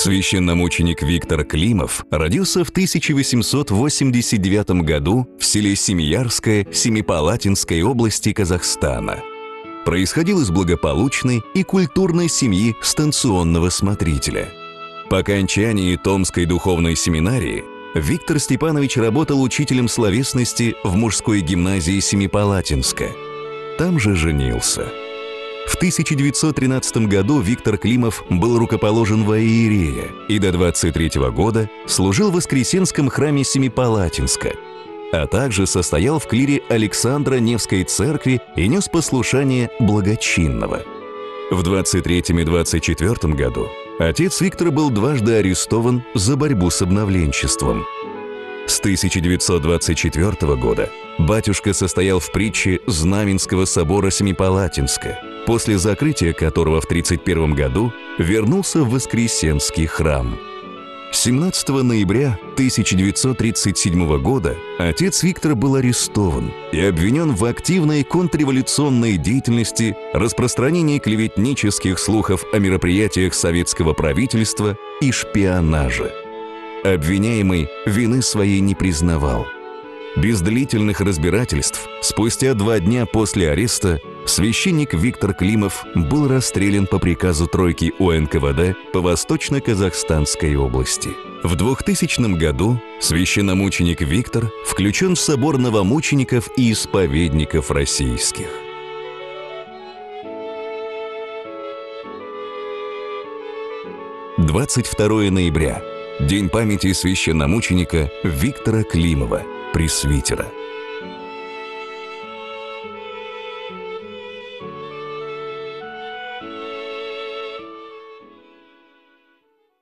Священномученик Виктор Климов родился в 1889 году в селе Семиярское Семипалатинской области Казахстана. Происходил из благополучной и культурной семьи станционного смотрителя. По окончании Томской духовной семинарии Виктор Степанович работал учителем словесности в мужской гимназии Семипалатинска. Там же женился. В 1913 году Виктор Климов был рукоположен во иерея и до 23 года служил в Воскресенском храме Семипалатинска, а также состоял в клире Александра Невской церкви и нес послушание благочинного. В 23 и 24 году отец Виктора был дважды арестован за борьбу с обновленчеством. С 1924 года батюшка состоял в притче Знаменского собора Семипалатинска, после закрытия которого в 1931 году вернулся в Воскресенский храм. 17 ноября 1937 года отец Виктора был арестован и обвинен в активной контрреволюционной деятельности, распространении клеветнических слухов о мероприятиях советского правительства и шпионаже. Обвиняемый вины своей не признавал. Без длительных разбирательств, спустя 2 дня после ареста, священник Виктор Климов был расстрелян по приказу тройки УНКВД по Восточно-Казахстанской области. В 2000 году священномученик Виктор включен в собор новомучеников и исповедников российских. – 22 ноября. День памяти священномученика Виктора Климова, пресвитера.